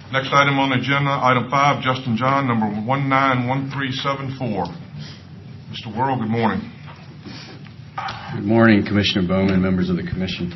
Next item on the agenda, item 5, Justin John, number 191374. Mr. Worrell, good morning. Good morning, Commissioner Bowman, members of the Commission.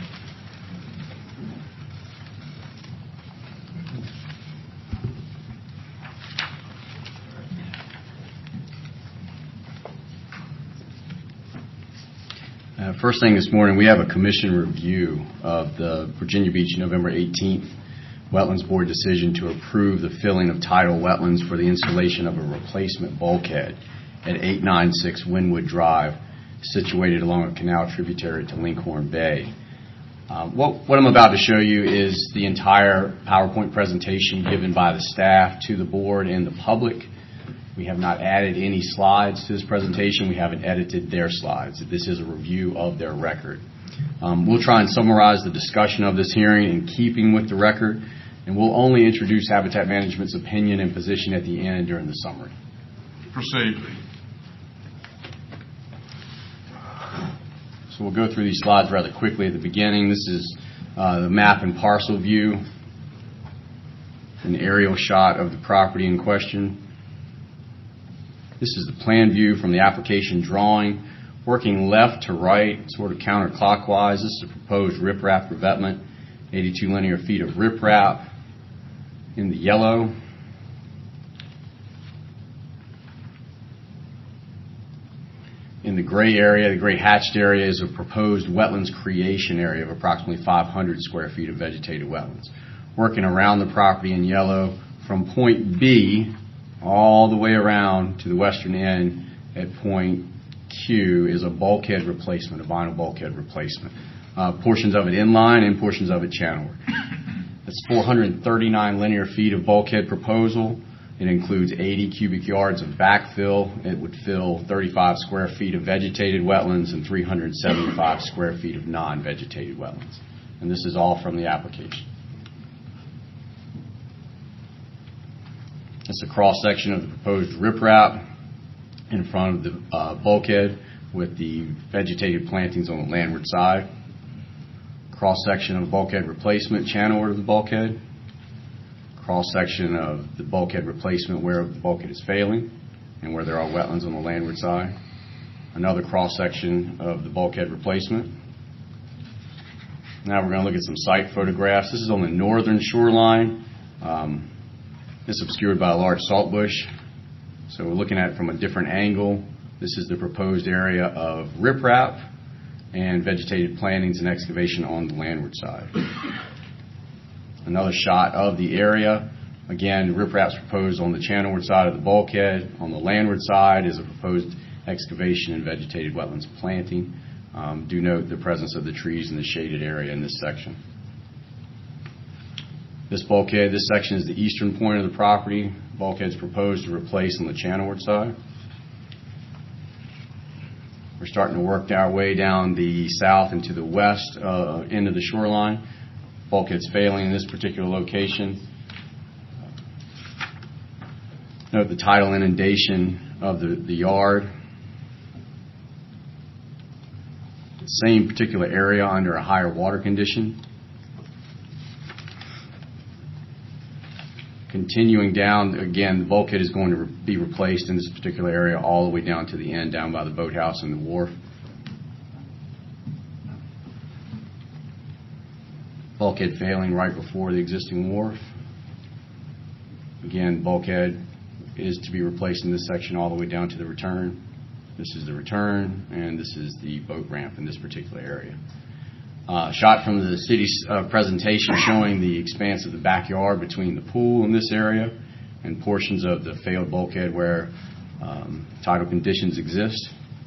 First thing this morning, we have a Commission review of the Virginia Beach November 18th Wetlands Board decision to approve the filling of tidal wetlands for the installation of a replacement bulkhead at 896 Wynwood Drive, situated along a canal tributary to Linkhorn Bay. What I'm about to show you is the entire PowerPoint presentation given by the staff to the board and the public. We have not added any slides to this presentation. We haven't edited their slides. This is a review of their record. We'll try and summarize the discussion of this hearing in keeping with the record, and we'll only introduce Habitat Management's opinion and position at the end during the summary. Proceed. So we'll go through these slides rather quickly at the beginning. This is the map and parcel view, an aerial shot of the property in question. This is the plan view from the application drawing. Working left to right, sort of counterclockwise, this is a proposed riprap revetment, 82 linear feet of riprap in the yellow. In the gray area, the gray hatched area, is a proposed wetlands creation area of approximately 500 square feet of vegetated wetlands. Working around the property in yellow from point B all the way around to the western end at point Q is a bulkhead replacement, a vinyl bulkhead replacement. Portions of it inline and portions of it channelward. That's 439 linear feet of bulkhead proposal. It includes 80 cubic yards of backfill. It would fill 35 square feet of vegetated wetlands and 375 square feet of non-vegetated wetlands. And this is all from the application. It's a cross-section of the proposed riprap in front of the bulkhead with the vegetated plantings on the landward side. Cross-section of bulkhead replacement channelward of the bulkhead. Cross-section of the bulkhead replacement where the bulkhead is failing and where there are wetlands on the landward side. Another cross-section of the bulkhead replacement. Now we're going to look at some site photographs. This is on the northern shoreline. It's obscured by a large salt bush. So we're looking at it from a different angle. This is the proposed area of riprap and vegetated plantings and excavation on the landward side. Another shot of the area. Again, riprap's proposed on the channelward side of the bulkhead. On the landward side is a proposed excavation and vegetated wetlands planting. Do note the presence of the trees in the shaded area in this section. This bulkhead, this section is the eastern point of the property. Bulkhead is proposed to replace on the channelward side. We're starting to work our way down the south and to the west end of the shoreline. Bulkhead's failing in this particular location. Note the tidal inundation of the yard. The same particular area under a higher water condition. Continuing down, again, the bulkhead is going to be replaced in this particular area all the way down to the end, down by the boathouse and the wharf. Bulkhead failing right before the existing wharf. Again, bulkhead is to be replaced in this section all the way down to the return. This is the return, and this is the boat ramp in this particular area. Shot from the city's presentation showing the expanse of the backyard between the pool in this area and portions of the failed bulkhead where tidal conditions exist.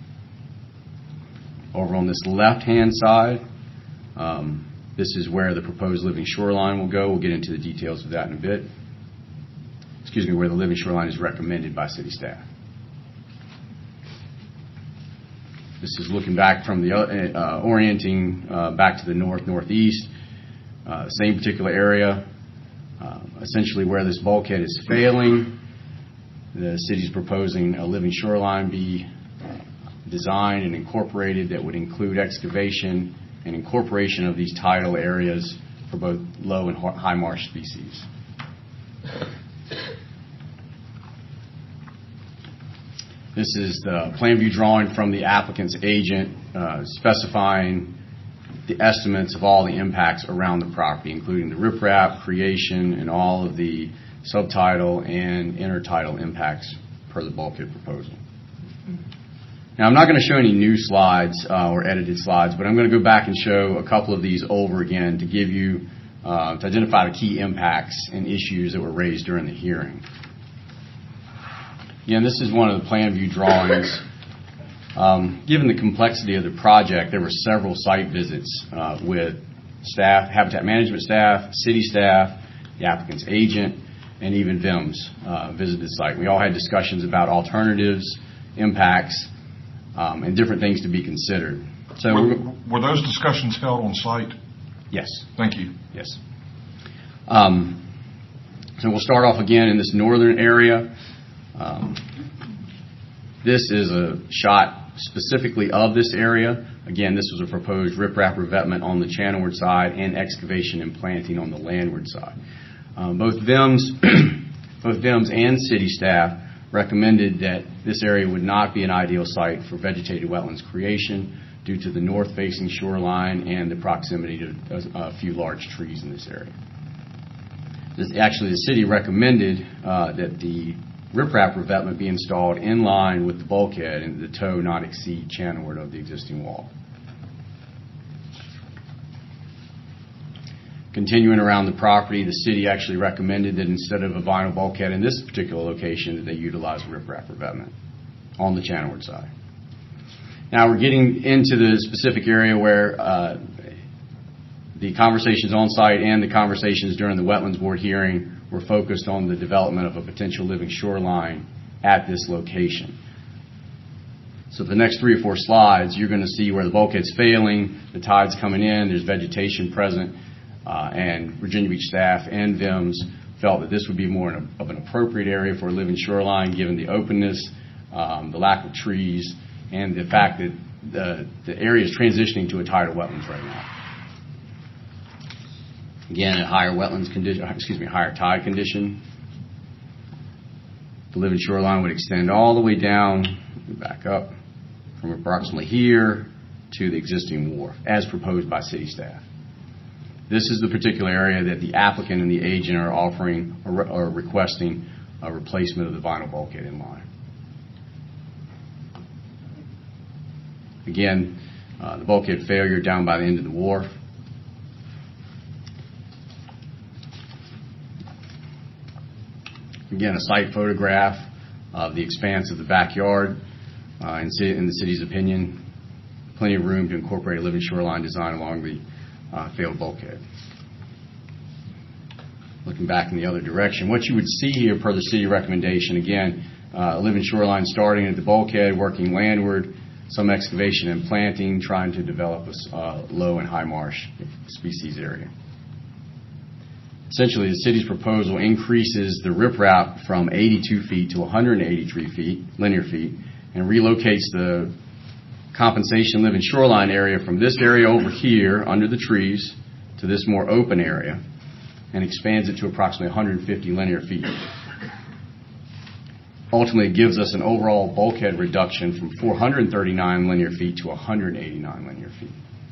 Over on this left-hand side, this is where the proposed living shoreline will go. We'll get into the details of that in a bit. Excuse me, where the living shoreline is recommended by city staff. This is looking back from the orienting back to the northeast. Same particular area. Essentially where this bulkhead is failing, the city's proposing a living shoreline be designed and incorporated that would include excavation and incorporation of these tidal areas for both low and high marsh species. This is the plan view drawing from the applicant's agent specifying the estimates of all the impacts around the property, including the riprap, creation, and all of the subtidal and intertidal impacts per the bulkhead proposal. Now, I'm not going to show any new slides or edited slides, but I'm going to go back and show a couple of these over again to give you, to identify the key impacts and issues that were raised during the hearing. Again, this is one of the plan view drawings. Given the complexity of the project, there were several site visits with staff, habitat management staff, city staff, the applicant's agent, and even VIMS visited the site. We all had discussions about alternatives, impacts, and different things to be considered. So, were those discussions held on site? Yes. Thank you. Yes. So we'll start off again in this northern area. This is a shot specifically of this area. Again, this was a proposed riprap revetment on the channelward side and excavation and planting on the landward side. Both VIMS and city staff recommended that this area would not be an ideal site for vegetated wetlands creation due to the north-facing shoreline and the proximity to a few large trees in this area. Actually, the city recommended that the riprap revetment be installed in line with the bulkhead and the toe not exceed channelward of the existing wall. Continuing around the property, the city actually recommended that instead of a vinyl bulkhead in this particular location, that they utilize riprap revetment on the channelward side. Now we're getting into the specific area where the conversations on site and the conversations during the Wetlands Board hearing were focused on the development of a potential living shoreline at this location. So the next 3 or 4 slides, you're going to see where the bulkhead's failing, the tide's coming in, there's vegetation present, and Virginia Beach staff and VIMS felt that this would be more of an appropriate area for a living shoreline given the openness, the lack of trees, and the fact that the area is transitioning to a tidal wetlands right now. Again, at higher tide condition, the living shoreline would extend all the way down, back up, from approximately here to the existing wharf, as proposed by city staff. This is the particular area that the applicant and the agent are offering or requesting a replacement of the vinyl bulkhead in line. Again, the bulkhead failure down by the end of the wharf. Again, a site photograph of the expanse of the backyard. In the city's opinion, plenty of room to incorporate a living shoreline design along the failed bulkhead. Looking back in the other direction, what you would see here per the city recommendation, again, a living shoreline starting at the bulkhead, working landward, some excavation and planting, trying to develop a low and high marsh species area. Essentially, the city's proposal increases the riprap from 82 feet to 183 linear feet and relocates the compensation living shoreline area from this area over here under the trees to this more open area and expands it to approximately 150 linear feet. Ultimately, it gives us an overall bulkhead reduction from 439 linear feet to 189 linear feet.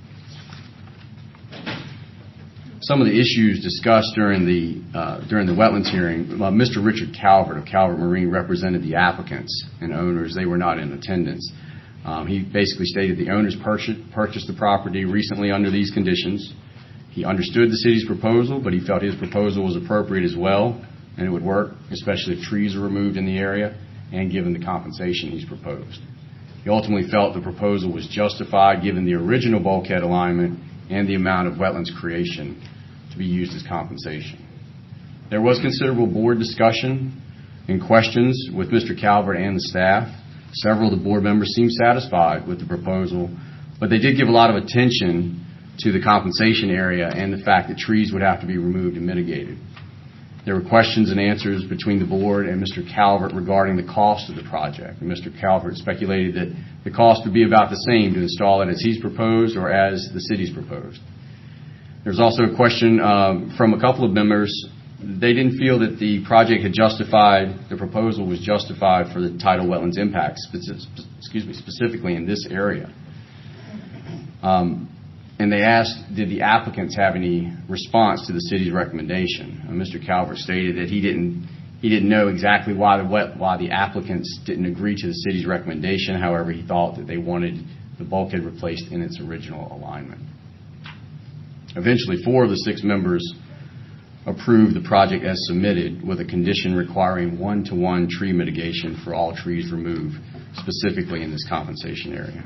Some of the issues discussed during the wetlands hearing, Mr. Richard Calvert of Calvert Marine represented the applicants and owners. They were not in attendance. He basically stated the owners purchased the property recently under these conditions. He understood the city's proposal, but he felt his proposal was appropriate as well, and it would work, especially if trees are removed in the area and given the compensation he's proposed. He ultimately felt the proposal was justified given the original bulkhead alignment and the amount of wetlands creation to be used as compensation. There was considerable board discussion and questions with Mr. Calvert and the staff. Several of the board members seemed satisfied with the proposal, but they did give a lot of attention to the compensation area and the fact that trees would have to be removed and mitigated. There were questions and answers between the board and Mr. Calvert regarding the cost of the project. And Mr. Calvert speculated that the cost would be about the same to install it as he's proposed or as the city's proposed. There's also a question from a couple of members they didn't feel that the project had justified, the proposal was justified for the tidal wetlands impact, specifically in this area. And they asked, did the applicants have any response to the city's recommendation? Mr. Calvert stated that he didn't know exactly why the applicants didn't agree to the city's recommendation. However, he thought that they wanted the bulkhead replaced in its original alignment. Eventually, 4 of the 6 members approved the project as submitted, with a condition requiring 1-to-1 tree mitigation for all trees removed, specifically in this compensation area.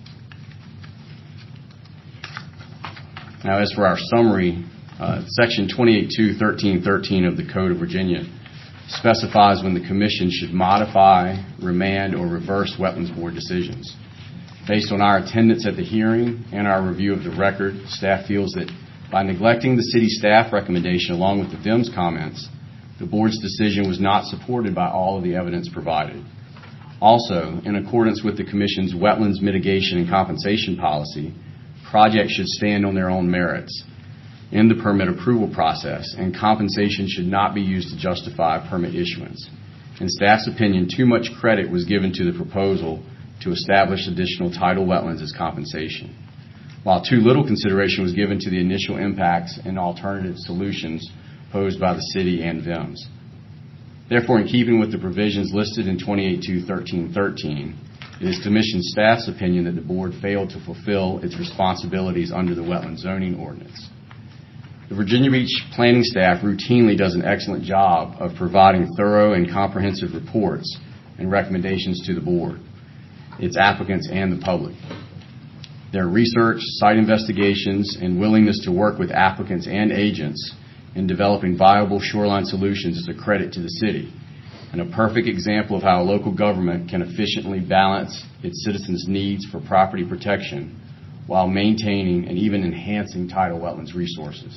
Now, as for our summary, Section 28.2.13.13 of the Code of Virginia specifies when the Commission should modify, remand, or reverse Wetlands Board decisions. Based on our attendance at the hearing and our review of the record, staff feels that by neglecting the city staff recommendation along with the VIM's comments, the Board's decision was not supported by all of the evidence provided. Also, in accordance with the Commission's Wetlands Mitigation and Compensation Policy, projects should stand on their own merits in the permit approval process, and compensation should not be used to justify permit issuance. In staff's opinion, too much credit was given to the proposal to establish additional tidal wetlands as compensation, while too little consideration was given to the initial impacts and alternative solutions posed by the city and VIMS. Therefore, in keeping with the provisions listed in 28.2.13.13, it is Commission staff's opinion that the Board failed to fulfill its responsibilities under the Wetland Zoning Ordinance. The Virginia Beach planning staff routinely does an excellent job of providing thorough and comprehensive reports and recommendations to the Board, its applicants, and the public. Their research, site investigations, and willingness to work with applicants and agents in developing viable shoreline solutions is a credit to the city, and a perfect example of how a local government can efficiently balance its citizens' needs for property protection while maintaining and even enhancing tidal wetlands resources.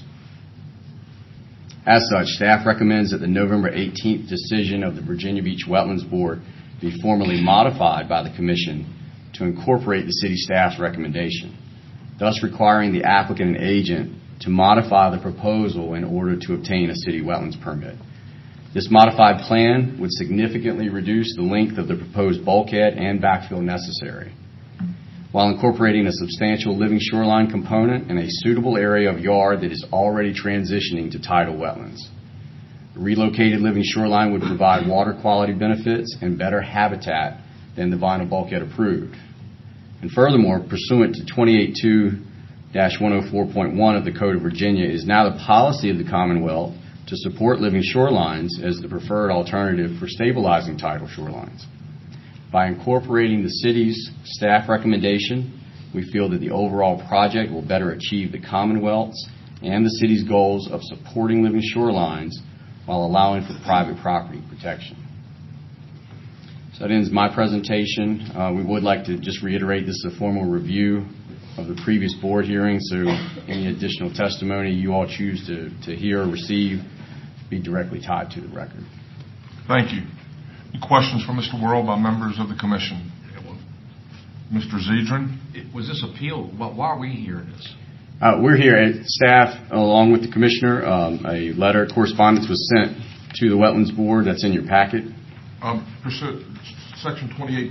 As such, staff recommends that the November 18th decision of the Virginia Beach Wetlands Board be formally modified by the Commission to incorporate the city staff's recommendation, thus requiring the applicant and agent to modify the proposal in order to obtain a city wetlands permit. This modified plan would significantly reduce the length of the proposed bulkhead and backfill necessary, while incorporating a substantial living shoreline component in a suitable area of yard that is already transitioning to tidal wetlands. The relocated living shoreline would provide water quality benefits and better habitat than the vinyl bulkhead approved. And furthermore, pursuant to 28.2-104.1 of the Code of Virginia, it is now the policy of the Commonwealth to support living shorelines as the preferred alternative for stabilizing tidal shorelines. By incorporating the city's staff recommendation, we feel that the overall project will better achieve the Commonwealth's and the city's goals of supporting living shorelines while allowing for private property protection. So that ends my presentation. We would like to just reiterate this is a formal review of the previous board hearing, so any additional testimony you all choose to hear or receive be directly tied to the record. Thank you. Any questions for Mr. Worrell by members of the Commission? Mr. Zedrin? Was this appeal? Why are we hearing this? We're here at staff, along with the Commissioner. A letter, correspondence was sent to the Wetlands Board. That's in your packet. Section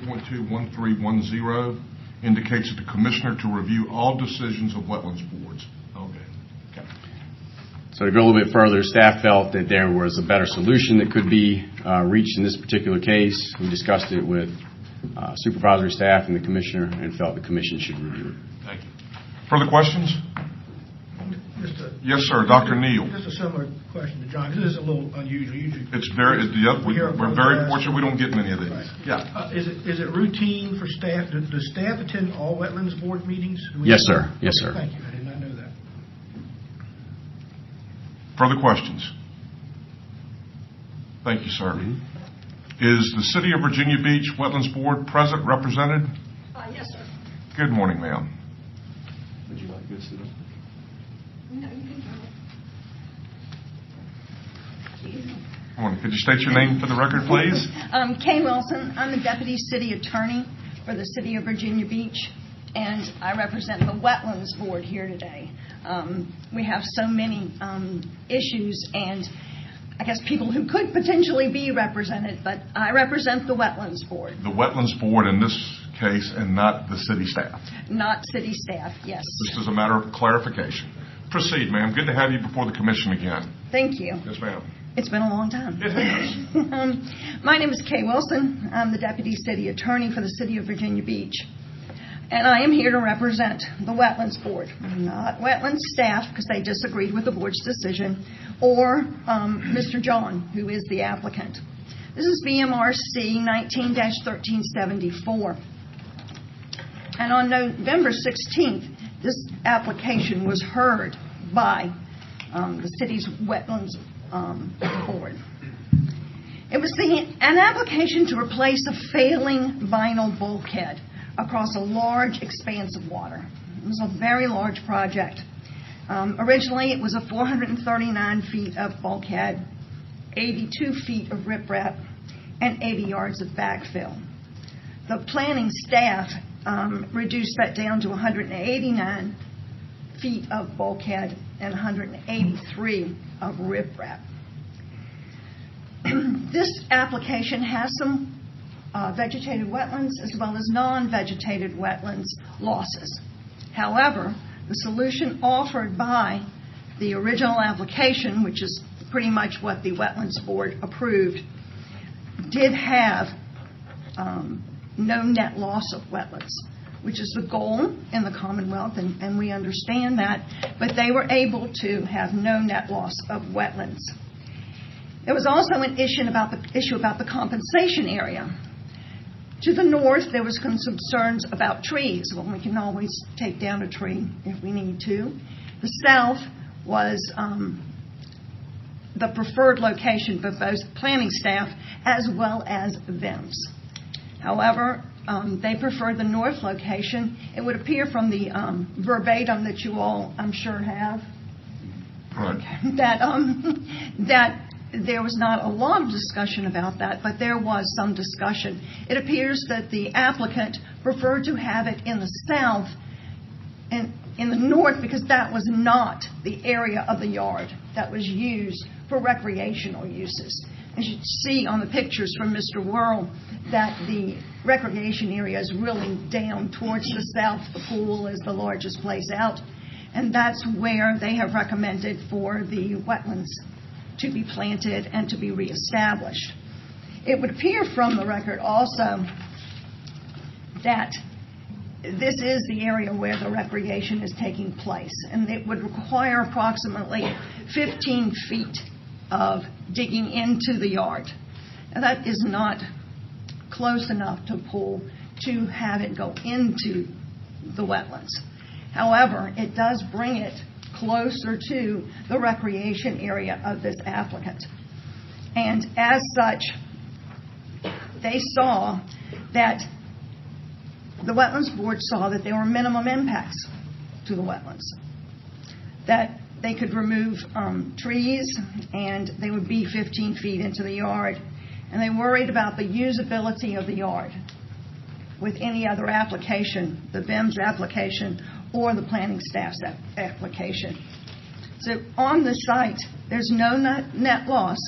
28.2.1310 indicates that the Commissioner to review all decisions of Wetlands Boards. Okay. So to go a little bit further, staff felt that there was a better solution that could be reached in this particular case. We discussed it with supervisory staff and the Commissioner and felt the Commission should review it. Thank you. Further questions? Yes, sir. Dr. Neal. Just a similar question to John. This is a little unusual. Usually, we're very fortunate we don't get many of these. Right. Yeah. Is it routine for staff? Does staff attend all Wetlands Board meetings? Yes, sir. Yes, sir. Thank you. I did not know that. Further questions? Thank you, sir. Is the City of Virginia Beach Wetlands Board present, represented? Yes, sir. Good morning, ma'am. Would you like to sit up? No, you can Good morning. Could you state your name for the record, please? Kay Wilson. I'm the Deputy City Attorney for the City of Virginia Beach, and I represent the Wetlands Board here today. We have so many issues, and I guess, people who could potentially be represented, but I represent the Wetlands Board. The Wetlands Board in this case and not the city staff. Not city staff, yes. Just as a matter of clarification. Proceed, ma'am. Good to have you before the commission again. Thank you. Yes, ma'am. It's been a long time. It has. My name is Kay Wilson. I'm the Deputy City Attorney for the City of Virginia Beach. And I am here to represent the Wetlands Board, not Wetlands staff, because they disagreed with the board's decision, or Mr. John, who is the applicant. This is BMRC 19-1374. And on November 16th, this application was heard by the city's Wetlands Board. It was an application to replace a failing vinyl bulkhead across a large expanse of water. It was a very large project. Originally, it was a 439 feet of bulkhead, 82 feet of riprap, and 80 yards of backfill. The planning staff reduced that down to 189 feet of bulkhead and 183 of riprap. This application has some vegetated wetlands as well as non-vegetated wetlands losses. However, the solution offered by the original application, which is pretty much what the Wetlands Board approved, did have no net loss of wetlands, which is the goal in the Commonwealth, and we understand that, but they were able to have no net loss of wetlands. There was also an issue about the compensation area. To the north, there was concerns about trees. Well, we can always take down a tree if we need to. The south was the preferred location for both planning staff as well as VIMS. However, they preferred the north location. It would appear from the verbatim that you all, I'm sure, have, Right. that there was not a lot of discussion about that, but there was some discussion. It appears that the applicant preferred to have it in the south and in the north because that was not the area of the yard that was used for recreational uses. As you see on the pictures from Mr. Worrell, that the recreation area is really down towards the south. The pool is the largest place out, and that's where they have recommended for the wetlands to be planted and to be reestablished. It would appear from the record also that this is the area where the recreation is taking place, and it would require approximately 15 feet of digging into the yard. Now, that is not close enough to pool to have it go into the wetlands. However, it does bring it closer to the recreation area of this applicant. And as such, they saw that the Wetlands Board saw that there were minimum impacts to the wetlands, that they could remove trees and they would be 15 feet into the yard, and they worried about the usability of the yard with any other application, the VIMS application or the planning staff's application. So on the site, there's no net loss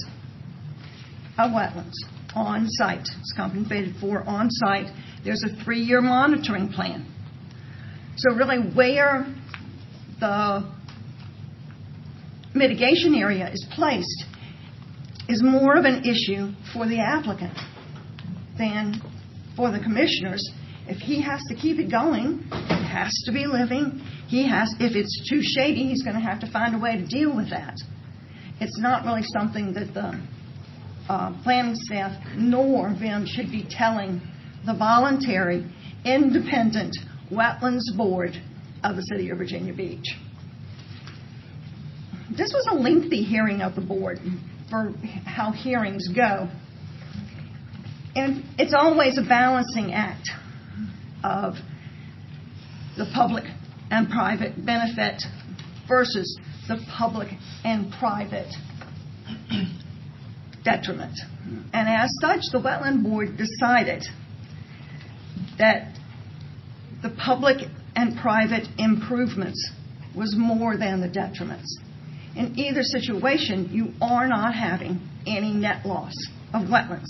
of wetlands on site. It's compensated for on site. There's a 3-year monitoring plan. So really where the mitigation area is placed is more of an issue for the applicant than for the commissioners. If he has to keep it going, it has to be living. If it's too shady, he's going to have to find a way to deal with that. It's not really something that the planning staff nor VIM should be telling the voluntary, independent Wetlands Board of the City of Virginia Beach. This was a lengthy hearing of the board for how hearings go. And it's always a balancing act of the public and private benefit versus the public and private detriment. And as such, the Wetland Board decided that the public and private improvements was more than the detriments. In either situation, you are not having any net loss of wetlands.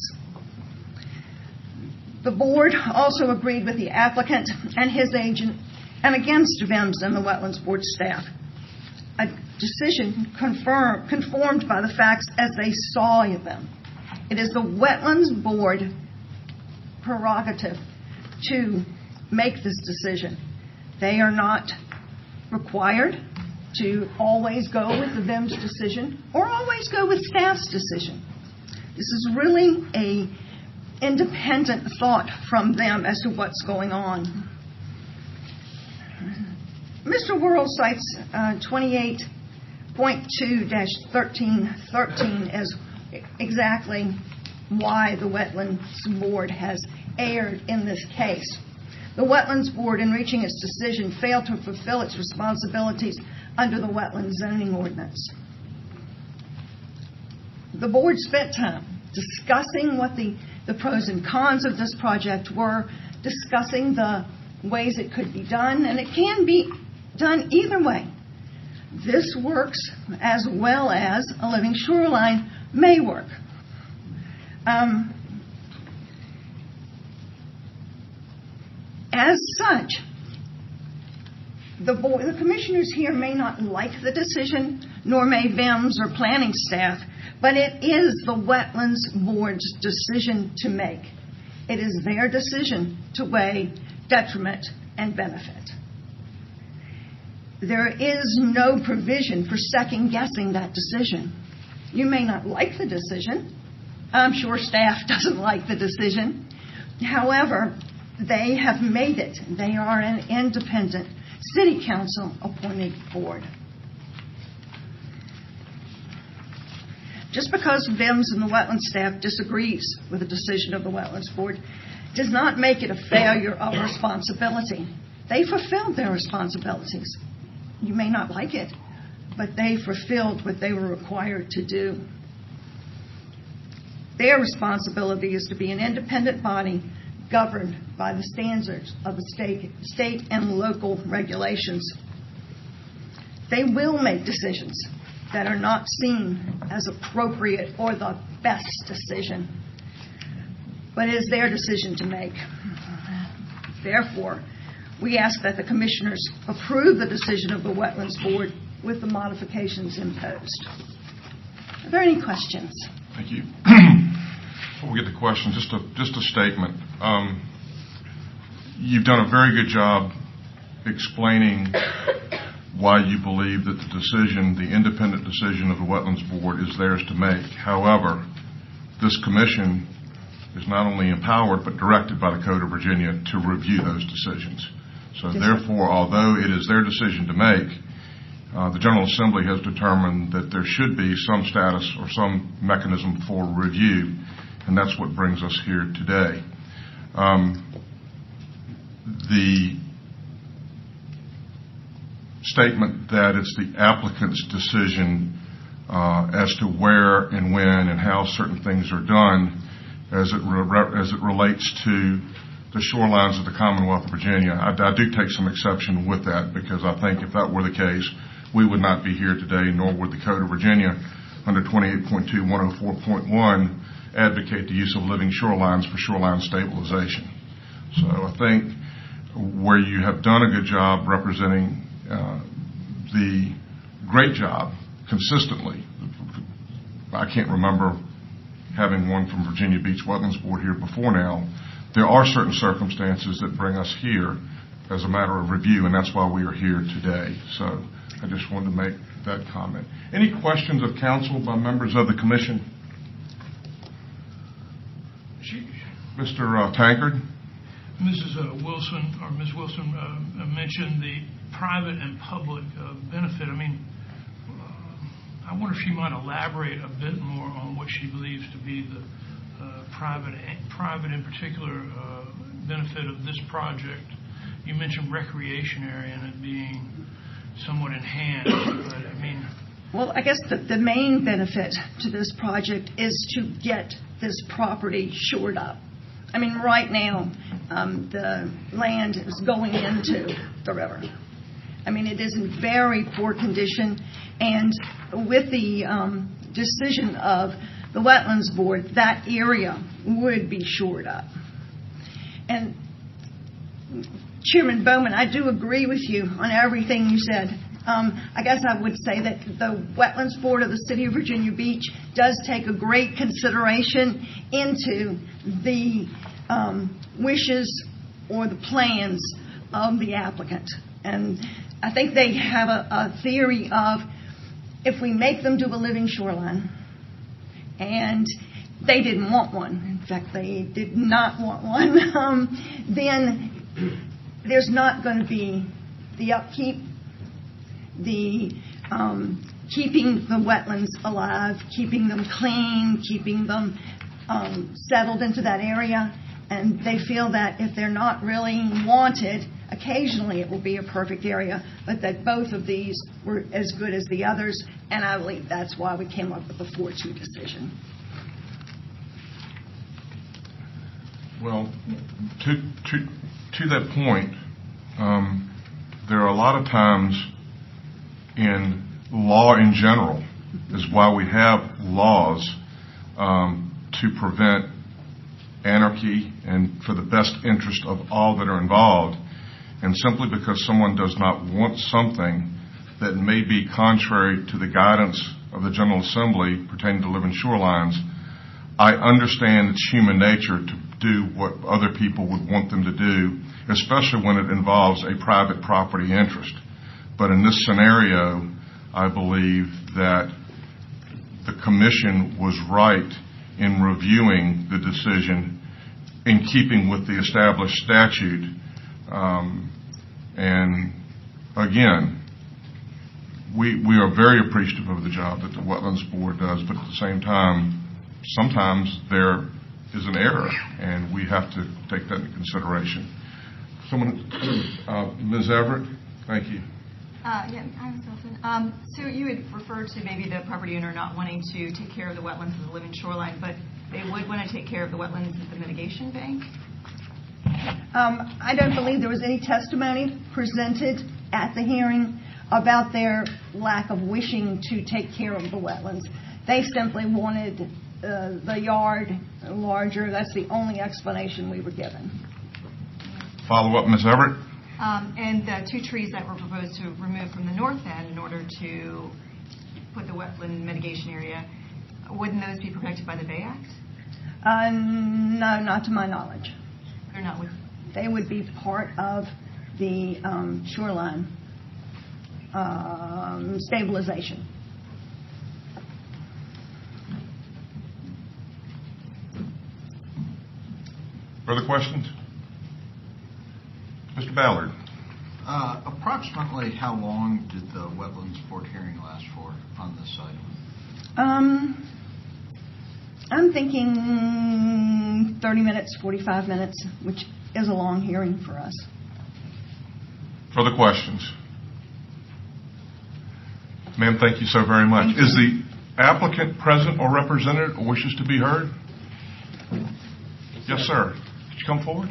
The board also agreed with the applicant and his agent and against VIMS and the Wetlands Board staff. A decision conformed by the facts as they saw them. It is the Wetlands Board prerogative to make this decision. They are not required to always go with the VIMS decision or always go with staff's decision. This is really a independent thought from them as to what's going on. Mr. Worrell cites 28.2-1313 as exactly why the Wetlands Board has erred in this case. The Wetlands Board, in reaching its decision, failed to fulfill its responsibilities under the Wetlands Zoning Ordinance. The board spent time discussing what the pros and cons of this project were, discussing the ways it could be done, and it can be done either way. This works as well as a living shoreline may work. As such, the commissioners here may not like the decision, nor may VIMS or planning staff, but it is the Wetlands Board's decision to make. It is their decision to weigh detriment and benefit. There is no provision for second-guessing that decision. You may not like the decision. I'm sure staff doesn't like the decision. However, they have made it. They are an independent city council appointed board. Just because VIMS and the Wetlands staff disagrees with the decision of the Wetlands Board does not make it a failure of responsibility. They fulfilled their responsibilities. You may not like it, but they fulfilled what they were required to do. Their responsibility is to be an independent body governed by the standards of the state and local regulations. They will make decisions that are not seen as appropriate or the best decision, but it is their decision to make. Therefore, we ask that the commissioners approve the decision of the Wetlands Board with the modifications imposed. Are there any questions? Thank you. Before we get to questions, just a statement. You've done a very good job explaining why you believe that the independent decision of the Wetlands Board is theirs to make. However, this commission is not only empowered but directed by the Code of Virginia to review those decisions. So therefore, although it is their decision to make, the General Assembly has determined that there should be some status or some mechanism for review, and that's what brings us here today. The statement that it's the applicant's decision as to where and when and how certain things are done as it relates to the shorelines of the Commonwealth of Virginia, I do take some exception with that, because I think if that were the case, we would not be here today, nor would the Code of Virginia under 28.2.104.1 advocate the use of living shorelines for shoreline stabilization. So I think where you have done a good job representing the great job consistently. I can't remember having one from Virginia Beach Wetlands Board here before now. There are certain circumstances that bring us here as a matter of review, and that's why we are here today. So I just wanted to make that comment. Any questions of council by members of the commission? Mr. Tankard? Ms. Wilson mentioned the private and public benefit. I mean, I wonder if she might elaborate a bit more on what she believes to be the private in particular benefit of this project. You mentioned recreation area and it being somewhat enhanced, but I mean... Well, I guess the main benefit to this project is to get this property shored up. I mean, right now, the land is going into the river. I mean, it is in very poor condition, and with the decision of the Wetlands Board, that area would be shored up. And Chairman Bowman, I do agree with you on everything you said. I guess I would say that the Wetlands Board of the City of Virginia Beach does take a great consideration into the wishes or the plans of the applicant. And I think they have a theory of, if we make them do a living shoreline, and they didn't want one, in fact, they did not want one, then there's not going to be the upkeep, the keeping the wetlands alive, keeping them clean, keeping them settled into that area. And they feel that if they're not really wanted, occasionally it will be a perfect area, but that both of these were as good as the others, and I believe that's why we came up with the 4-2 decision. Well, to that point, there are a lot of times in law in general is why we have laws to prevent anarchy and for the best interest of all that are involved. And simply because someone does not want something that may be contrary to the guidance of the General Assembly pertaining to living shorelines, I understand it's human nature to do what other people would want them to do, especially when it involves a private property interest. But in this scenario, I believe that the Commission was right in reviewing the decision in keeping with the established statute. And again, we are very appreciative of the job that the Wetlands Board does, but at the same time, sometimes there is an error, and we have to take that into consideration. Ms. Everett, thank you. Yeah, hi, Ms. Wilson. So you had referred to maybe the property owner not wanting to take care of the wetlands as a living shoreline, but they would want to take care of the wetlands as the mitigation bank? I don't believe there was any testimony presented at the hearing about their lack of wishing to take care of the wetlands. They simply wanted the yard larger. That's the only explanation we were given. Follow up, Ms. Everett. And the 2 trees that were proposed to remove from the north end in order to put the wetland mitigation area, wouldn't those be protected by the Bay Act? No, not to my knowledge. They're not. They would be part of the shoreline stabilization. Further questions? Mr. Ballard. Approximately how long did the Wetlands Board hearing last for on this site? I'm thinking 30 minutes, 45 minutes, which is a long hearing for us. Further questions? Ma'am, thank you so very much. Is the applicant present or represented or wishes to be heard? Yes, sir. Could you come forward?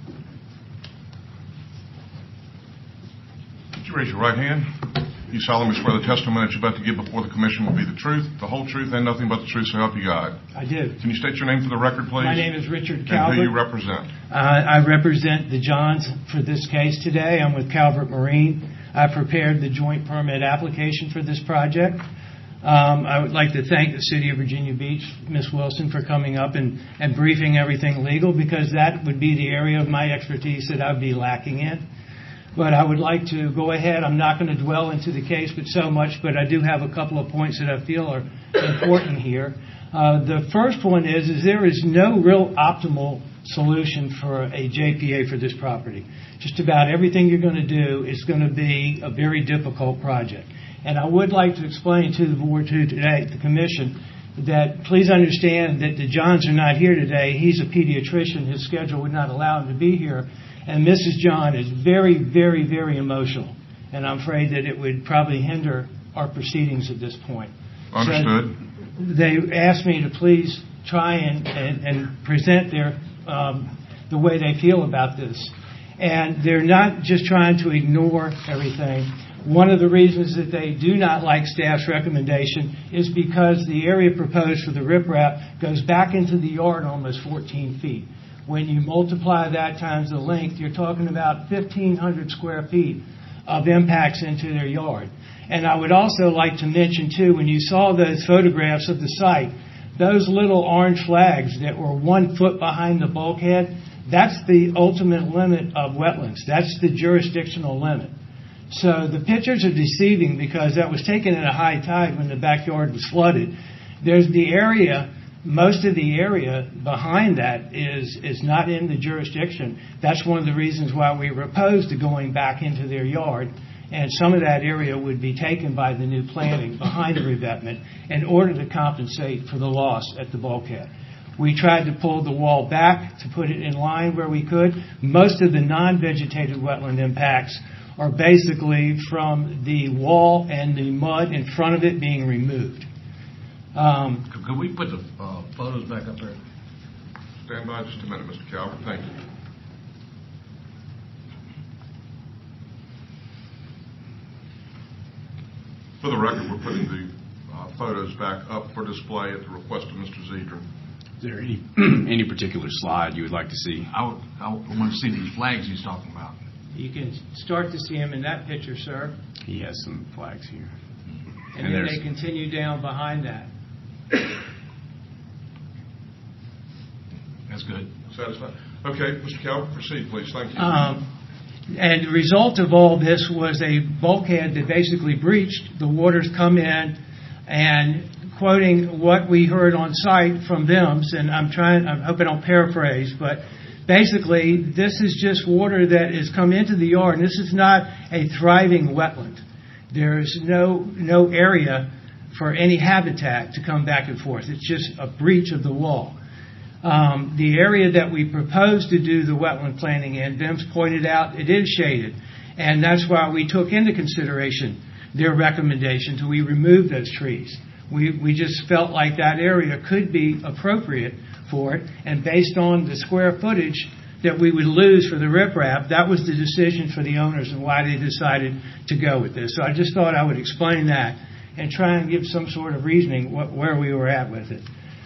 Could you raise your right hand? You solemnly swear the testimony that you're about to give before the Commission will be the truth, the whole truth, and nothing but the truth, so help you God. I do. Can you state your name for the record, please? My name is Richard And Calvert. who you represent? I represent the Johns for this case today. I'm with Calvert Marine. I prepared the joint permit application for this project. I would like to thank the City of Virginia Beach, Ms. Wilson, for coming up and briefing everything legal, because that would be the area of my expertise that I'd be lacking in. But I would like to go ahead. I'm not going to dwell into the case but so much, but I do have a couple of points that I feel are important here. The first one is there is no real optimal solution for a JPA for this property. Just about everything you're going to do is going to be a very difficult project. And I would like to explain to the board today, the Commission, that please understand that the Johns are not here today. He's a pediatrician. His schedule would not allow him to be here. And Mrs. John is very, very, very emotional. And I'm afraid that it would probably hinder our proceedings at this point. Understood. So they asked me to please try and present their the way they feel about this. And they're not just trying to ignore everything. One of the reasons that they do not like staff's recommendation is because the area proposed for the riprap goes back into the yard almost 14 feet. When you multiply that times the length, you're talking about 1,500 square feet of impacts into their yard. And I would also like to mention, too, when you saw those photographs of the site, those little orange flags that were 1 foot behind the bulkhead, that's the ultimate limit of wetlands. That's the jurisdictional limit. So the pictures are deceiving because that was taken at a high tide when the backyard was flooded. There's the area, most of the area behind that is not in the jurisdiction. That's one of the reasons why we were opposed to going back into their yard. And some of that area would be taken by the new planting behind the revetment in order to compensate for the loss at the bulkhead. We tried to pull the wall back to put it in line where we could. Most of the non-vegetated wetland impacts are basically from the wall and the mud in front of it being removed. Could we put the photos back up there? Stand by just a minute, Mr. Calvert. Thank you. For the record, we're putting the photos back up for display at the request of Mr. Zedrin. Is there any particular slide you would like to see? I want to see these flags he's talking about. You can start to see them in that picture, sir. He has some flags here. And then they continue down behind that. That's good. Satisfied? Okay, Mr. Calvert, proceed, please. Thank you. And the result of all this was a bulkhead that basically breached. The waters come in, and quoting what we heard on site from them, and I hope I don't paraphrase, but basically this is just water that has come into the yard, and this is not a thriving wetland. There is no area for any habitat to come back and forth. It's just a breach of the wall. The area that we proposed to do the wetland planting in, Vim's pointed out, it is shaded. And that's why we took into consideration their recommendations. We removed those trees. We just felt like that area could be appropriate for it. And based on the square footage that we would lose for the riprap, that was the decision for the owners and why they decided to go with this. So I just thought I would explain that and try and give some sort of reasoning where we were at with it.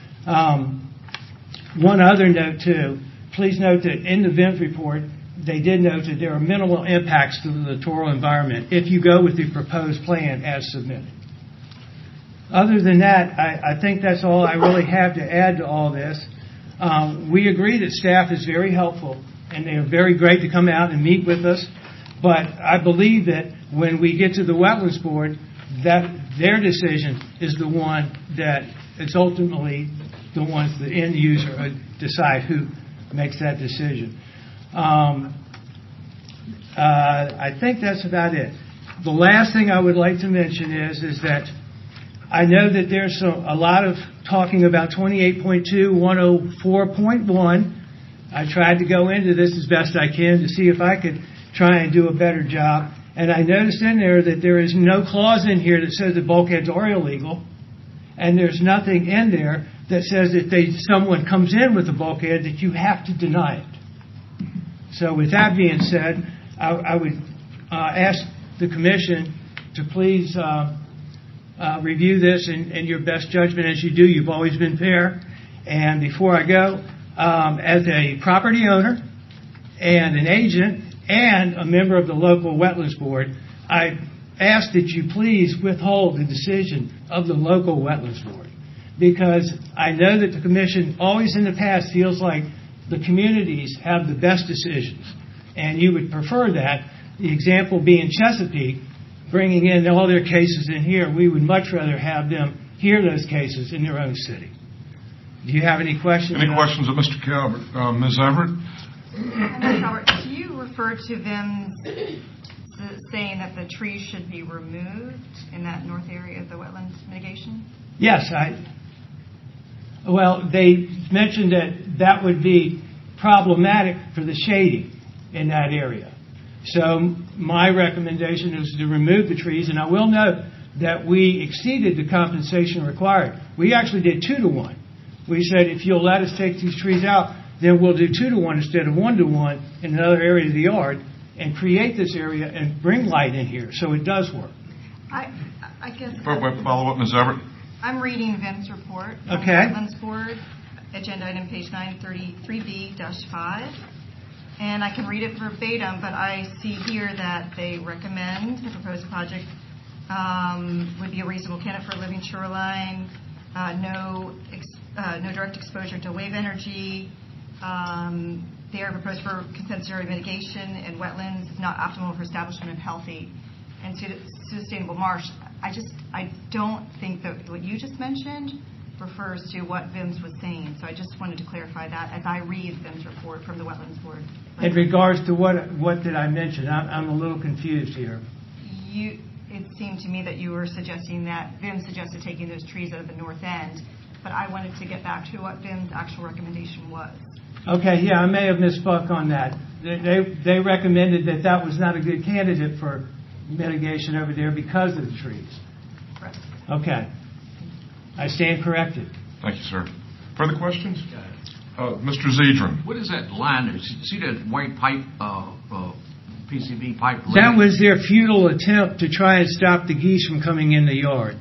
One other note, too. Please note that in the VIMS report, they did note that there are minimal impacts to the littoral environment if you go with the proposed plan as submitted. Other than that, I think that's all I really have to add to all this. We agree that staff is very helpful, and they are very great to come out and meet with us. But I believe that when we get to the Wetlands Board, that their decision is the one that is ultimately the ones the end user decide who makes that decision. I think that's about it. The last thing I would like to mention is that I know that there's a lot of talking about 28.2, 104.1. I tried to go into this as best I can to see if I could try and do a better job. And I noticed in there that there is no clause in here that says that bulkheads are illegal. And there's nothing in there that says if someone comes in with a bulkhead that you have to deny it. So with that being said, I would ask the Commission to please review this in your best judgment as you do. You've always been fair. And before I go, as a property owner and an agent and a member of the local Wetlands Board, I ask that you please withhold the decision of the local Wetlands Board, because I know that the Commission always in the past feels like the communities have the best decisions, and you would prefer that. The example being Chesapeake, bringing in all their cases in here, we would much rather have them hear those cases in their own city. Do you have any questions? Any questions of Mr. Calvert? Ms. Everett? Ms. Calvert, do you refer to them saying that the trees should be removed in that north area of the wetlands mitigation? Yes. Well, they mentioned that would be problematic for the shading in that area. So my recommendation is to remove the trees, and I will note that we exceeded the compensation required. We actually did 2-to-1. We said if you'll let us take these trees out, then we'll do 2-to-1 instead of 1-to-1 in another area of the yard and create this area and bring light in here. So it does work. I guess Follow up, Ms. Everett. I'm reading Vim's report. From Okay. The Wetlands Board, agenda item page 933B-5. And I can read it verbatim, but I see here that they recommend the proposed project would be a reasonable candidate for a living shoreline, no direct exposure to wave energy. They are proposed for compensatory mitigation in wetlands. It's not optimal for establishment of healthy and sustainable marsh. I don't think that what you just mentioned refers to what VIMS was saying. So I just wanted to clarify that as I read VIMS report from the Wetlands Board. In regards to what did I mention? I'm a little confused here. It seemed to me that you were suggesting that VIMS suggested taking those trees out of the north end, but I wanted to get back to what VIMS' actual recommendation was. Okay, yeah, I may have misspoke on that. They recommended that was not a good candidate for mitigation over there because of the trees. Correct. Okay. I stand corrected. Thank you, sir. Further questions? Mr. Zedron. What is that line there? See that white pipe, PCV pipe? That was their futile attempt to try and stop the geese from coming in the yard.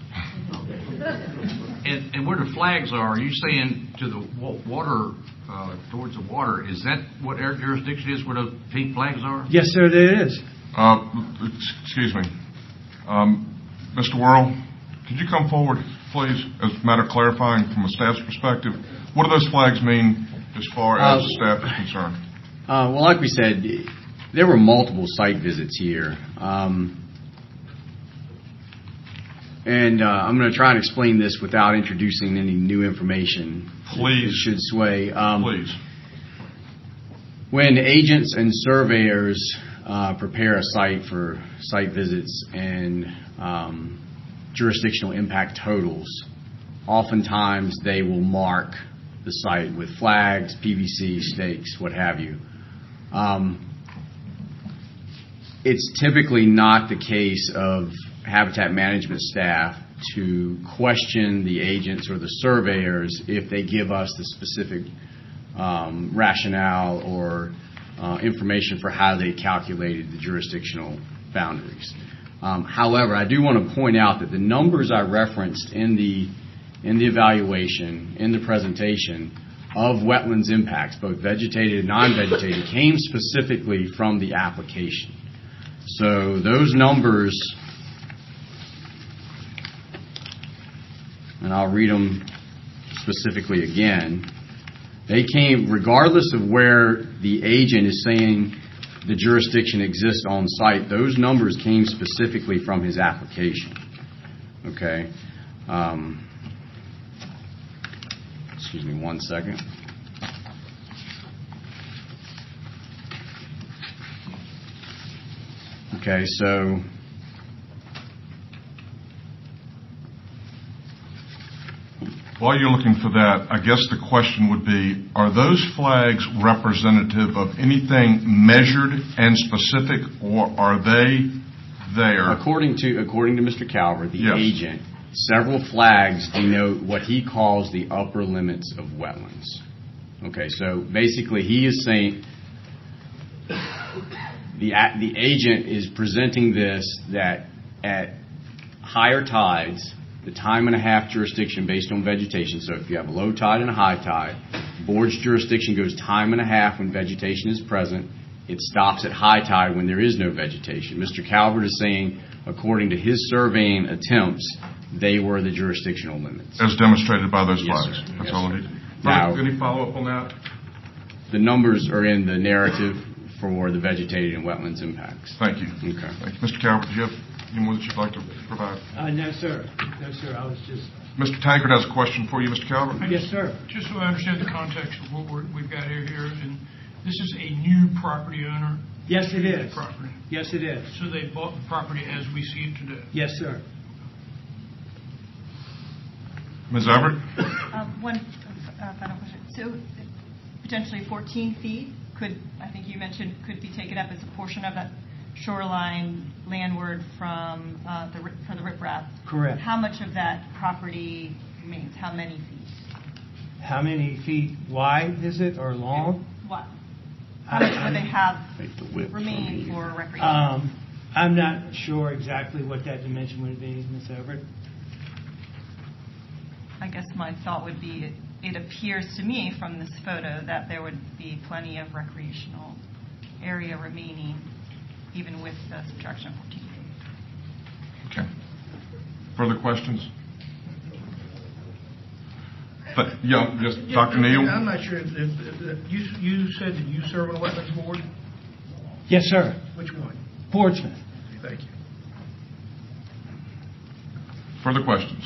And where the flags are you saying to the water, towards the water, is that what our jurisdiction is, where the pink flags are? Yes, sir, there is. Excuse me. Mr. Worrell, could you come forward, please, as a matter of clarifying from a staff's perspective? What do those flags mean as far as staff is concerned? Well, like we said, there were multiple site visits here. And I'm going to try and explain this without introducing any new information. Please. It should sway. Please. When agents and surveyors prepare a site for site visits and jurisdictional impact totals, oftentimes they will mark the site with flags, PVC, stakes, what have you. It's typically not the case of habitat management staff to question the agents or the surveyors if they give us the specific rationale or information for how they calculated the jurisdictional boundaries. However, I do want to point out that the numbers I referenced in the evaluation, in the presentation of wetlands impacts, both vegetated and non-vegetated, came specifically from the application. So those numbers, and I'll read them specifically again, they came regardless of where the agent is saying the jurisdiction exists on site. Those numbers came specifically from his application. Okay. Excuse me 1 second. Okay, so while you're looking for that, I guess the question would be, are those flags representative of anything measured and specific, or are they there? According to Mr. Calvert, the Yes. agent, several flags denote what he calls the upper limits of wetlands. Okay, so basically he is saying the agent is presenting this, that at higher tides, the time and a half jurisdiction based on vegetation, so if you have a low tide and a high tide, board's jurisdiction goes time and a half when vegetation is present. It stops at high tide when there is no vegetation. Mr. Calvert is saying, according to his surveying attempts, they were the jurisdictional limits. As demonstrated by those Yes, flags. sir. That's Yes, all I sir. need. Now- Any follow-up on that? The numbers are in the narrative for the vegetated and wetlands impacts. Thank you. Okay. Thank you. Mr. Calvert, do you have any more that you'd like to provide? No, sir. No, sir. I was just... Mr. Tankard has a question for you, Mr. Calvert. Yes, sir. Just so I understand the context of what we've got here, and this is a new property owner? Yes, it is. Property. Yes, it is. So they bought the property as we see it today? Yes, sir. Ms. Everett? One final question. So potentially 14 feet I think you mentioned, could be taken up as a portion of that shoreline landward from the riprap. Correct. How much of that property remains? How many feet? How many feet wide is it or long? What? How much would they have Like the width remaining from for recreation? I'm not sure exactly what that dimension would be, Ms. Everett. I guess my thought would be it appears to me from this photo that there would be plenty of recreational area remaining even with the subtraction of 14 feet. Okay. Further questions? But, yeah, just Dr. Neal? I'm not sure if you said that you serve on the Wetlands Board? Yes, sir. Which one? Portsmouth. Thank you. Further questions?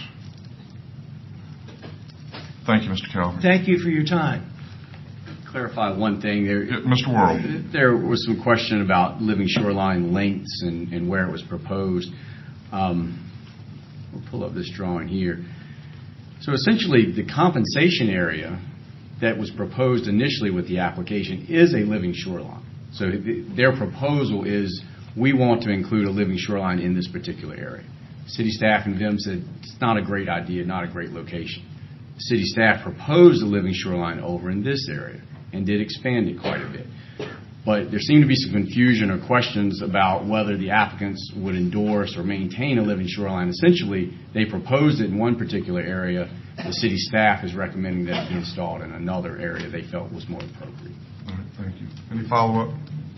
Thank you, Mr. Calvert. Thank you for your time. Clarify one thing there. Yeah, Mr. Worrell. There was some question about living shoreline lengths and where it was proposed. We'll pull up this drawing here. So essentially, the compensation area that was proposed initially with the application is a living shoreline. So their proposal is, we want to include a living shoreline in this particular area. City staff and them said, it's not a great idea, not a great location. City staff proposed a living shoreline over in this area and did expand it quite a bit. But there seemed to be some confusion or questions about whether the applicants would endorse or maintain a living shoreline. Essentially, they proposed it in one particular area. The city staff is recommending that it be installed in another area they felt was more appropriate. All right, thank you. Any follow-up?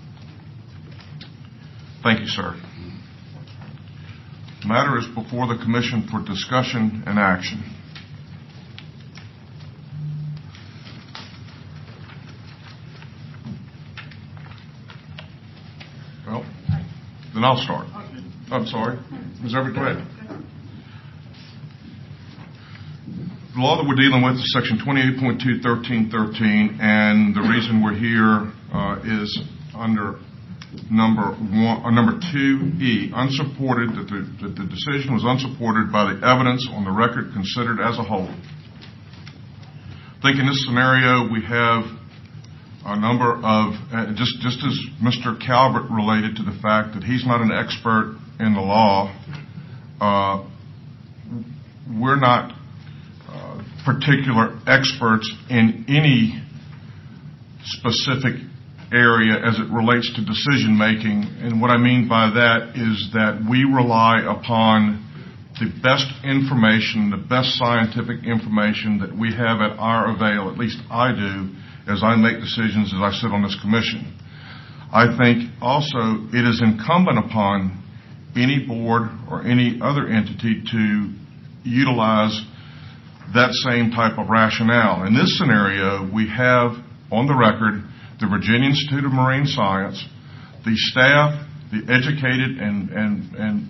Thank you, sir. The matter is before the commission for discussion and action. Well, then I'll start. I'm sorry. Ms. Everett, go ahead. The law that we're dealing with is Section 28.2.13.13, and the reason we're here is under number 2E, unsupported, that the decision was unsupported by the evidence on the record considered as a whole. I think in this scenario we have a number of, just as Mr. Calvert related to the fact that he's not an expert in the law, we're not particular experts in any specific area as it relates to decision making. And what I mean by that is that we rely upon the best information, the best scientific information that we have at our avail, at least I do, as I make decisions as I sit on this commission. I think also it is incumbent upon any board or any other entity to utilize that same type of rationale. In this scenario, we have on the record the Virginia Institute of Marine Science, the staff, the educated and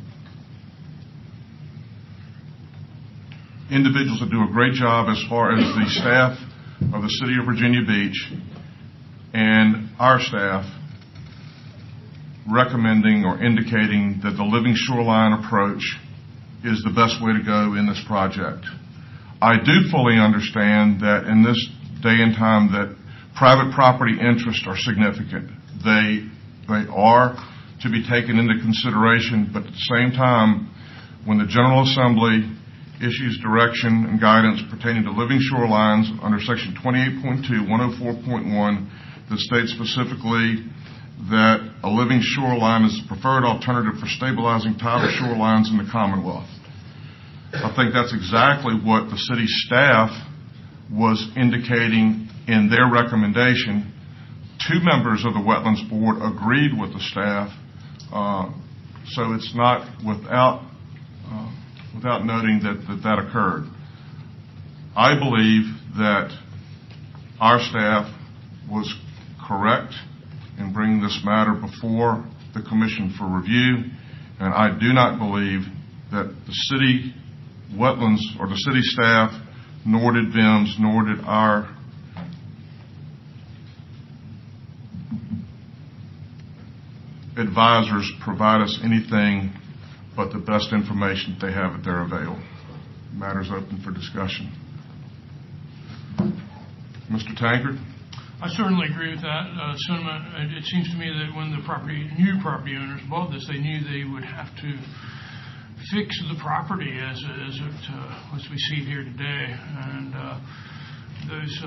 individuals that do a great job as far as the staff of the City of Virginia Beach and our staff recommending or indicating that the living shoreline approach is the best way to go in this project. I do fully understand that in this day and time that private property interests are significant. They are to be taken into consideration, but at the same time, when the General Assembly issues direction and guidance pertaining to living shorelines under Section 28.2, 104.1, that states specifically that a living shoreline is the preferred alternative for stabilizing tidal shorelines in the Commonwealth. I think that's exactly what the city staff was indicating in their recommendation. 2 members of the Wetlands Board agreed with the staff, so it's not without noting that occurred. I believe that our staff was correct in bringing this matter before the Commission for review, and I do not believe that the city wetlands or the city staff, nor did VIMS, nor did our advisors provide us anything but the best information that they have at their avail. The matter's open for discussion. Mr. Tankard? I certainly agree with that sentiment. It seems to me that when the new property owners bought this, they knew they would have to fix the property as we see it here today. And those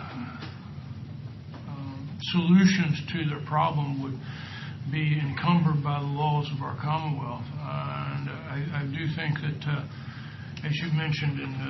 solutions to their problem would be encumbered by the laws of our Commonwealth. And I do think that, as you mentioned in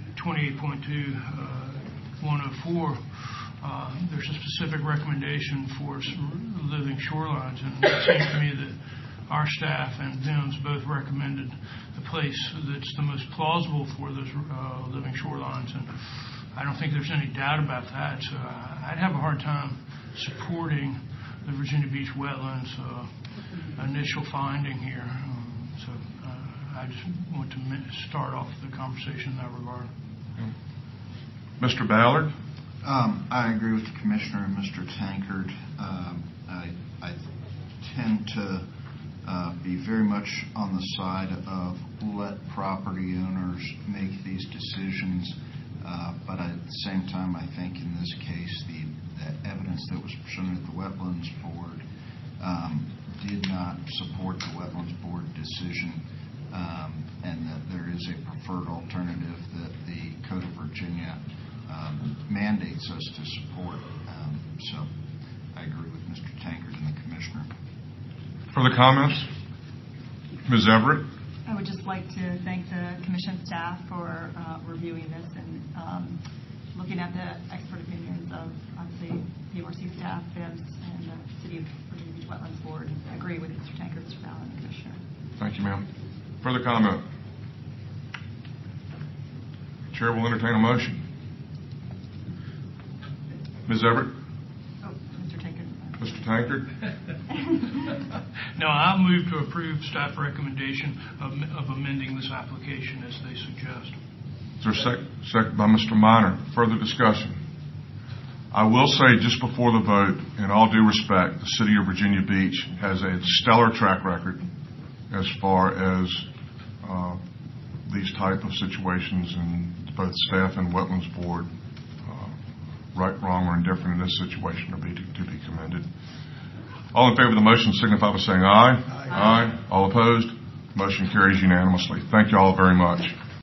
28.2.104, there's a specific recommendation for living shorelines, and it seems to me that our staff and VIMS both recommended the place that's the most plausible for those living shorelines, and I don't think there's any doubt about that. So I'd have a hard time supporting the Virginia Beach wetlands initial finding here. So I just want to start off the conversation in that regard. Mr. Ballard? I agree with the Commissioner and Mr. Tankard. I tend to be very much on the side of let property owners make these decisions, but at the same time, I think in this case, the evidence that was presented at the Wetlands Board did not support the Wetlands Board decision, and that there is a preferred alternative that the Code of Virginia mandates us to support. So I agree with Mr. Tankard and the Commissioner. Further comments? Ms. Everett? I would just like to thank the Commission staff for reviewing this and looking at the expert opinions of, obviously, PRC staff, VIMS, and the City of Virginia Beach Wetlands Board. I agree with Mr. Tankard, Mr. Ballard, and the Commissioner. Thank you, ma'am. Further comment? Chair will entertain a motion. Ms. Everett? Oh, Mr. Tankard. Mr. Tankard? No, I'll move to approve staff recommendation of amending this application as they suggest. Is there a second by Mr. Minor? Further discussion? I will say just before the vote, in all due respect, the City of Virginia Beach has a stellar track record as far as these type of situations, and both staff and Wetlands Board, right, wrong, or indifferent in this situation, are to be commended. All in favor of the motion signify by saying aye. Aye. All opposed? Motion carries unanimously. Thank you all very much.